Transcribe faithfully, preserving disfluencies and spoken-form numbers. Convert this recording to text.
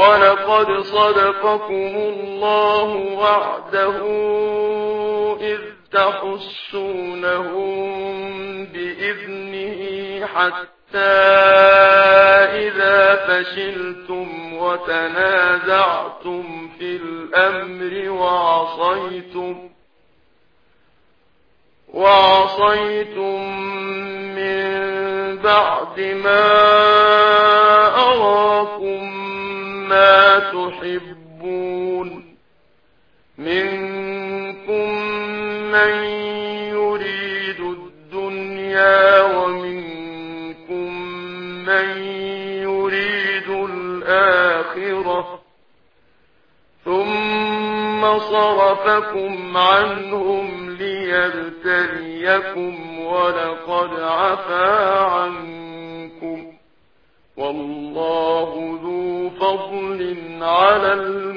ولقد صدقكم الله وعده إذ تحسونهم بإذنه حتى إذا فشلتم وتنازعتم في الأمر وعصيتم وعصيتم من بعد ما أراكم ما تحبون منكم من يريد الدنيا ومنكم من يريد الآخرة ثم صرفكم عنهم ليبتليكم ولقد عفا عنكم والله ذو فضل على